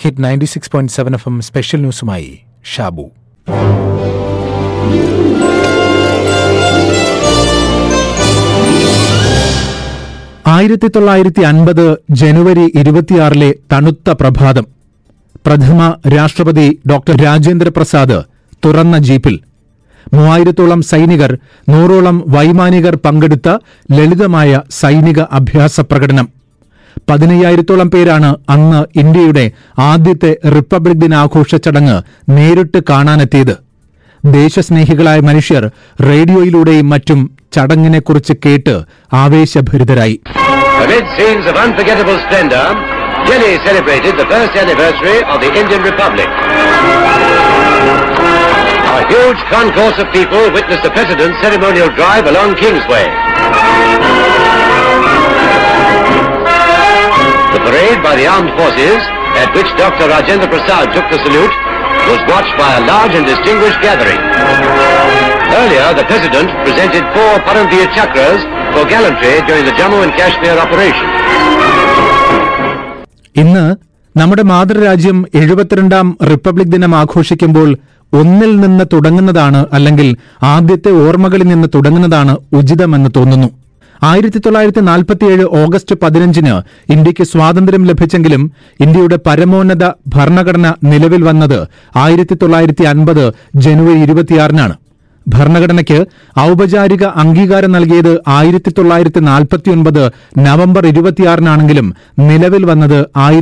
Hit 96.7 FM special ന്യൂസുമായി ഷാബു. ജനുവരി 26 തണുത്ത പ്രഭാതം. പ്രഥമ രാഷ്ട്രപതി ഡോക്ടർ രാജേന്ദ്ര പ്രസാദ് തുറന്ന ജീപ്പിൽ 3000-ഓളം സൈനികർ 100-ഓളം വൈമാനികർ പങ്കെടുത്ത ലളിതമായ സൈനിക അഭ്യാസ പ്രകടനം. 15,000-ഓളം പേരാണ് അന്ന് ഇന്ത്യയുടെ ആദ്യത്തെ റിപ്പബ്ലിക് ദിനാഘോഷ ചടങ്ങ് നേരിട്ട് കാണാനെത്തിയത്. ദേശസ്നേഹികളായ മനുഷ്യർ റേഡിയോയിലൂടെയും മറ്റും ചടങ്ങിനെക്കുറിച്ച് കേട്ട് ആവേശഭരിതരായി. Amid scenes of unforgettable splendor, Delhi celebrated the first anniversary of the Indian Republic. A huge concourse of people witnessed the President's ceremonial drive along Kingsway. The parade by the armed forces, at which Dr. Rajendra Prasad took the salute, was watched by a large and distinguished gathering. Earlier, the President presented 4 Paramveer Chakras for gallantry during the Jammu and Kashmir operation. ഇന്ന് നമ്മുടെ Mathrurajyam 72ാം republic ദിനം ആഘോഷിക്കുമ്പോൾ ഒന്നിൽ നിന്ന് തുടങ്ങുന്നതാണ്, അല്ലെങ്കിൽ ആദ്യത്തെ ഓർമ്മകളിൽ നിന്ന് തുടങ്ങുന്നതാണ് ഉചിതമെന്ന് തോന്നുന്നു. 1947 ഓഗസ്റ്റ് 15 ഇന്ത്യക്ക് സ്വാതന്ത്ര്യം ലഭിച്ചെങ്കിലും ഇന്ത്യയുടെ പരമോന്നത ഭരണഘടന നിലവിൽ വന്നത് 1950 ജനുവരി 26 ഭരണഘടനയ്ക്ക് ഔപചാരിക അംഗീകാരം നൽകിയത് 1949 നവംബർ 26 നിലവിൽ വന്നത്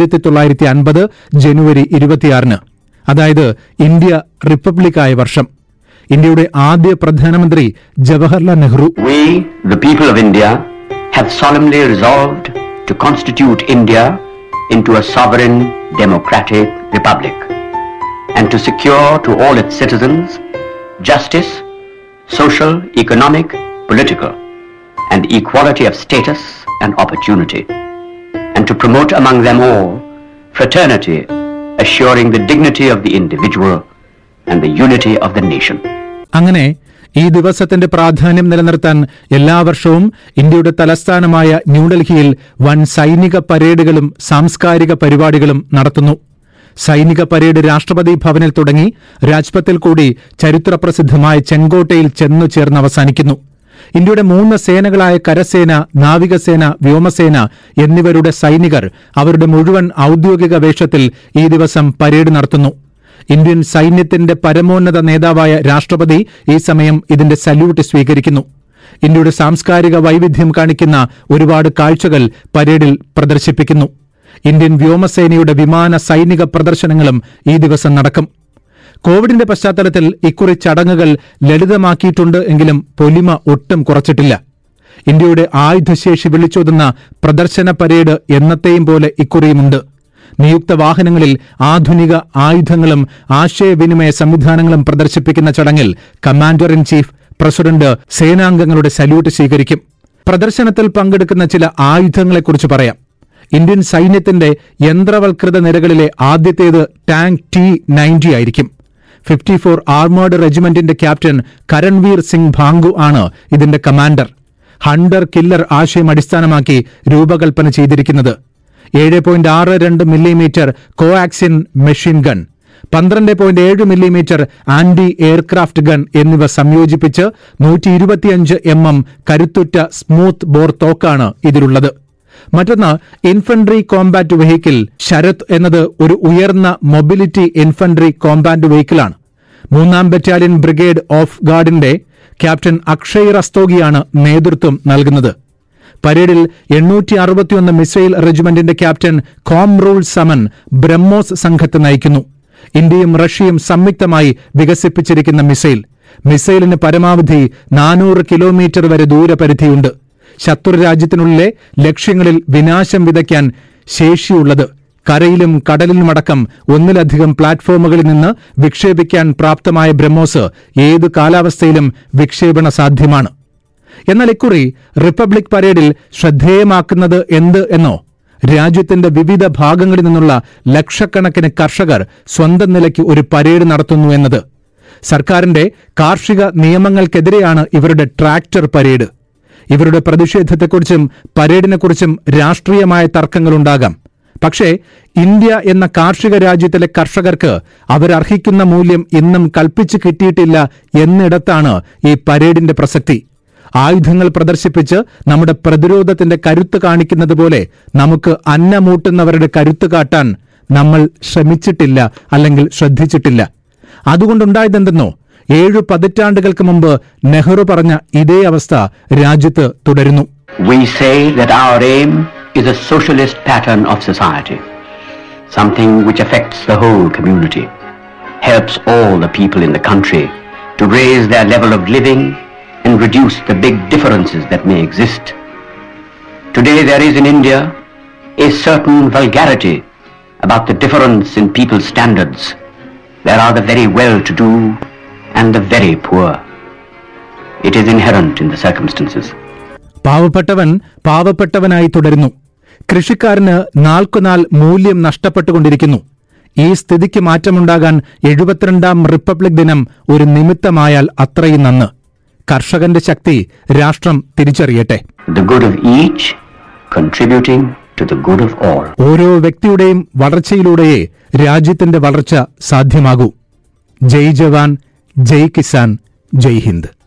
1950 ജനുവരി 26, അതായത് ഇന്ത്യ റിപ്പബ്ലിക്കായ വർഷം. ഇന്ത്യയുടെ ആദ്യ പ്രധാനമന്ത്രി Jawaharlal Nehru, We, the people of India, have solemnly resolved to constitute India into a sovereign democratic republic and to secure to all its citizens justice, social, economic, political, and equality of status and opportunity, and to promote among them all fraternity, assuring the dignity of the individual and the unity of the nation. അങ്ങനെ ഈ ദിവസത്തിന്റെ പ്രാധാന്യം നിലനിർത്താൻ എല്ലാ വർഷവും ഇന്ത്യയുടെ തലസ്ഥാനമായ ന്യൂഡൽഹിയിൽ വൻ സൈനിക പരേഡുകളും സാംസ്കാരിക പരിപാടികളും നടത്തുന്നു. സൈനിക പരേഡ് രാഷ്ട്രപതി ഭവനിൽ തുടങ്ങി രാജ്പഥിൽ കൂടി ചരിത്രപ്രസിദ്ധമായ ചെങ്കോട്ടയിൽ ചെന്നു ചേർന്ന് അവസാനിക്കുന്നു. ഇന്ത്യയുടെ 3 സേനകളായ കരസേന, നാവികസേന, വ്യോമസേന എന്നിവരുടെ സൈനികർ അവരുടെ മുഴുവൻ ഔദ്യോഗിക വേഷത്തിൽ ഈ ദിവസം പരേഡ് നടത്തുന്നു. ഇന്ത്യൻ സൈന്യത്തിന്റെ പരമോന്നത നേതാവായ രാഷ്ട്രപതി ഈ സമയം ഇതിന്റെ സല്യൂട്ട് സ്വീകരിക്കുന്നു. ഇന്ത്യയുടെ സാംസ്കാരിക വൈവിധ്യം കാണിക്കുന്ന ഒരുപാട് കാഴ്ചകൾ പരേഡിൽ പ്രദർശിപ്പിക്കുന്നു. ഇന്ത്യൻ വ്യോമസേനയുടെ വിമാന സൈനിക പ്രദർശനങ്ങളും ഈ ദിവസം നടക്കും. കോവിഡിന്റെ പശ്ചാത്തലത്തിൽ ഇക്കുറി ചടങ്ങുകൾ ലളിതമാക്കിയിട്ടുണ്ട് എങ്കിലും പൊലിമ ഒട്ടും കുറച്ചിട്ടില്ല. ഇന്ത്യയുടെ ആയുധശേഷി വിളിച്ചോതുന്ന പ്രദർശന പരേഡ് എന്നത്തെയും പോലെ ഇക്കുറിയുമുണ്ട്. നിയുക്ത വാഹനങ്ങളിൽ ആധുനിക ആയുധങ്ങളും ആശയവിനിമയ സംവിധാനങ്ങളും പ്രദർശിപ്പിക്കുന്ന ചടങ്ങിൽ കമാൻഡർ ഇൻ ചീഫ്, പ്രസിഡന്റ് സേനാംഗങ്ങളുടെ സല്യൂട്ട് സ്വീകരിക്കും. പ്രദർശനത്തിൽ പങ്കെടുക്കുന്ന ചില ആയുധങ്ങളെക്കുറിച്ച് പറയാം. ഇന്ത്യൻ സൈന്യത്തിന്റെ യന്ത്രവൽകൃത നിരകളിലെ ആദ്യത്തേത് ടാങ്ക് T-90 ആയിരിക്കും. 54 ആർമേർഡ് റെജിമെന്റിന്റെ ക്യാപ്റ്റൻ കരൺവീർ സിംഗ് ഭാംഗു ആണ് ഇതിന്റെ കമാൻഡർ. ഹണ്ടർ കില്ലർ ആശയം അടിസ്ഥാനമാക്കി രൂപകൽപ്പന ചെയ്തിരിക്കുന്നത്. 7.62 millimetre coaxial machine gun, 12.7 millimetre anti aircraft gun എന്നിവ സംയോജിപ്പിച്ച് 125 mm കരുത്തുറ്റ സ്മൂത്ത് ബോർ തോക്കാണ് ഇതിലുള്ളത്. മറ്റൊന്ന് ഇൻഫൻട്രി കോമ്പാറ്റ് വെഹിക്കിൾ ശരത് എന്നത് ഒരു ഉയർന്ന മൊബിലിറ്റി ഇൻഫൻട്രി കോമ്പാറ്റ് വെഹിക്കിളാണ്. 3ാം ബറ്റാലിയൻ ബ്രിഗേഡ് ഓഫ് ഗാർഡിന്റെ ക്യാപ്റ്റൻ അക്ഷയ് റസ്തോഗിയാണ് നേതൃത്വം നൽകുന്നത്. പരേഡിൽ 861 മിസൈൽ റെജിമെന്റിന്റെ ക്യാപ്റ്റൻ കോംറൂൾ സമൻ ബ്രഹ്മോസ് സംഘത്തെ നയിക്കുന്നു. ഇന്ത്യയും റഷ്യയും സംയുക്തമായി വികസിപ്പിച്ചിരിക്കുന്ന മിസൈലിന് പരമാവധി 400 കിലോമീറ്റർ വരെ ദൂരപരിധിയുണ്ട്. ശത്രു രാജ്യത്തിനുള്ളിലെ ലക്ഷ്യങ്ങളിൽ വിനാശം വിതയ്ക്കാൻ ശേഷിയുള്ളത്. കരയിലും കടലിലുമടക്കം ഒന്നിലധികം പ്ലാറ്റ്ഫോമുകളിൽ നിന്ന് വിക്ഷേപിക്കാൻ പ്രാപ്തമായ ബ്രഹ്മോസ് ഏതു കാലാവസ്ഥയിലും വിക്ഷേപണ സാധ്യമാണ്. എന്നാൽ ഇക്കുറി റിപ്പബ്ലിക് പരേഡിൽ ശ്രദ്ധേയമാക്കുന്നത് എന്ത് എന്നോ, രാജ്യത്തിന്റെ വിവിധ ഭാഗങ്ങളിൽ നിന്നുള്ള ലക്ഷക്കണക്കിന് കർഷകർ സ്വന്തം നിലയ്ക്ക് ഒരു പരേഡ് നടത്തുന്നു എന്നത്. സർക്കാരിന്റെ കാർഷിക നിയമങ്ങൾക്കെതിരെയാണ് ഇവരുടെ ട്രാക്ടർ പരേഡ്. ഇവരുടെ പ്രതിഷേധത്തെക്കുറിച്ചും പരേഡിനെക്കുറിച്ചും രാഷ്ട്രീയമായ തർക്കങ്ങളുണ്ടാകാം. പക്ഷേ ഇന്ത്യ എന്ന കാർഷിക രാജ്യത്തിലെ കർഷകർക്ക് അവരർഹിക്കുന്ന മൂല്യം ഇന്നും കൽപ്പിച്ചു കിട്ടിയിട്ടില്ല എന്നിടത്താണ് ഈ പരേഡിന്റെ പ്രസക്തി. ആയുധങ്ങൾ പ്രദർശിപ്പിച്ച് നമ്മുടെ പ്രതിരോധത്തിന്റെ കരുത്ത് കാണിക്കുന്നത് പോലെ നമുക്ക് അന്നമൂട്ടുന്നവരുടെ കരുത്ത് കാട്ടാൻ നമ്മൾ ശ്രമിച്ചിട്ടില്ല, അല്ലെങ്കിൽ ശ്രദ്ധിച്ചിട്ടില്ല. അതുകൊണ്ടുണ്ടായതെന്തെന്നോ, 7 പതിറ്റാണ്ടുകൾക്ക് മുമ്പ് നെഹ്റു പറഞ്ഞ ഇതേ അവസ്ഥ രാജ്യത്ത് തുടരുന്നു. We say that our aim is a socialist pattern of society, something which affects the whole community, helps all the people in the country to raise their level of living and reduce the big differences that may exist. Today there is in India a certain vulgarity about the difference in people's standards. There are the very well-to-do and the very poor. It is inherent in the circumstances. പാവപ്പെട്ടവൻ പാവപ്പെട്ടവനായി തുടരുന്നു. കൃഷിക്കാരന് നാൾക്കുനാൾ മൂല്യം നഷ്ടപ്പെട്ടുകൊണ്ടിരിക്കുന്നു. ഈ സ്ഥിതിക്ക് മാറ്റമുണ്ടാകാൻ 72ാം republic ദിനം ഒരു നിമിത്തമായാൽ അത്രയും നന്ന്. കർഷകന്റെ ശക്തി രാഷ്ട്രം തിരിച്ചറിയട്ടെ. The good of each contributing to the good of all. ഓരോ വ്യക്തിയുടെയും വളർച്ചയിലൂടെയേ രാജ്യത്തിന്റെ വളർച്ച സാധ്യമാകൂ. ജയ് ജവാൻ, ജയ് കിസാൻ, ജയ് ഹിന്ദ്.